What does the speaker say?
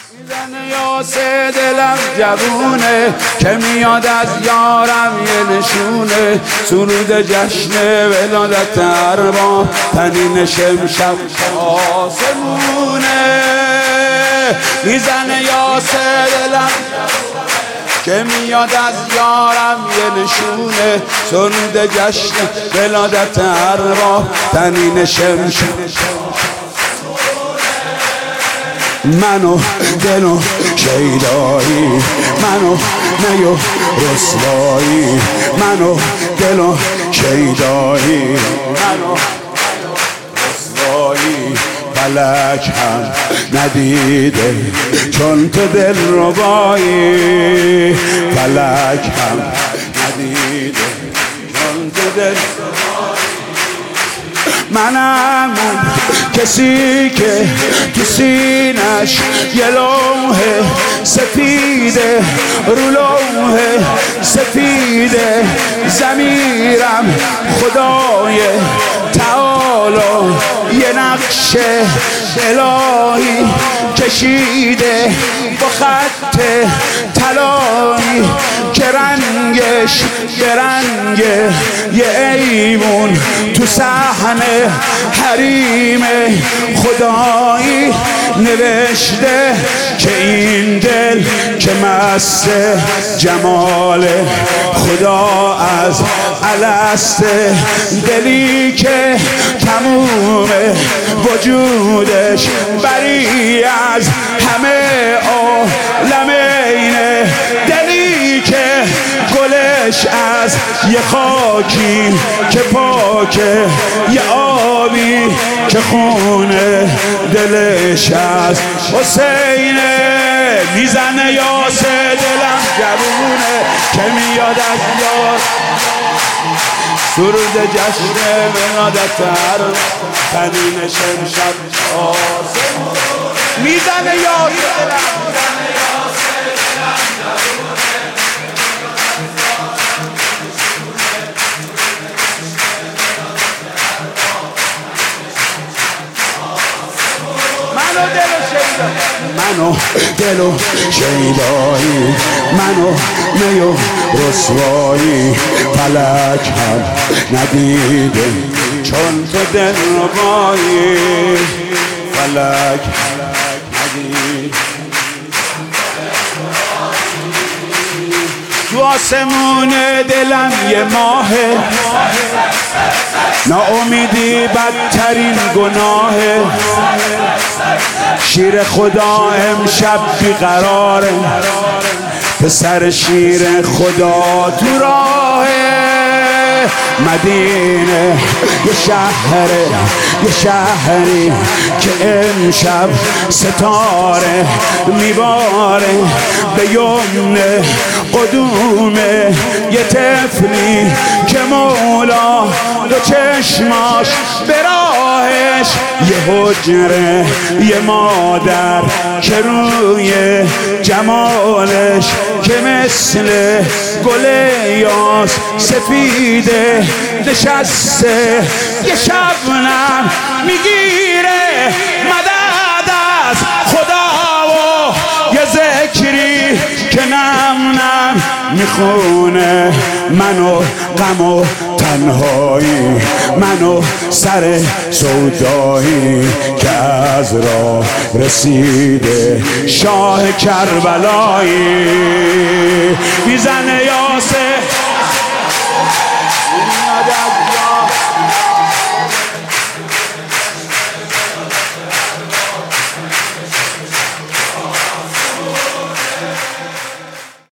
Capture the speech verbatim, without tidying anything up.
میزنه یاسه دلم جوونه که میاد از یارم یه نشونه، سرود جشن ولادت ارباب تنین شمشب آسمونه. میزنه یاسه دلم که میاد از یارم یه نشونه، سرود جشن ولادت ارباب تنین شمشب. منو دلو شیدایی، منو نیو رسوایی، منو دلو شیدایی، منو رسوایی. فلک هم ندیده چون تو دل ربایی، فلک هم ندیده چون تو دل ربایی. منم اون کسی که تو سینش یه لوح سفیده، رو لوح سفیده ضمیرم خدای تعالی یه نقش الهی کشیده با خط طلایی که رنگش به رنگ یه ایمون تو صحنه حریم خدایی نوشته که این دل که مست جمال خدا از الست، دلی که تموم وجودش بری از همه عالم اینه، دلی که گلش از یه خاکی که پاکه، یه آبی که خونه دلش از حسینه. میزنه یاسه دلم جوونه که میاد از یار، سرود جشن ولادت ارباب تنین شمشب آسمون. میزنه یاسه دلم منو دلو شیدایی، منو نیو رسوایی. فلک هم ندیده چون تو دل ربایی، فلک ندیده. تو آسمون دلم یه ماهه، ناامیدی بدترین گناهه، شیر خدا امشب بیقراره، پسر شیر خدا تو راهه. مدینه یه شهره، یه شهری که امشب ستاره میباره به یمن قدوم یه طفلی که مولا دو چشماش به راهش، یه حجره یه مادر که روی جمالش که مثل گل یاس سفیده نشسته، یه شبنم میگیره مدد از خدا و یه ذکری که نم نم میخونه منو غم و تنهایی، منو سر سودایی که از راه رسیده شاه کربلایی. میزنه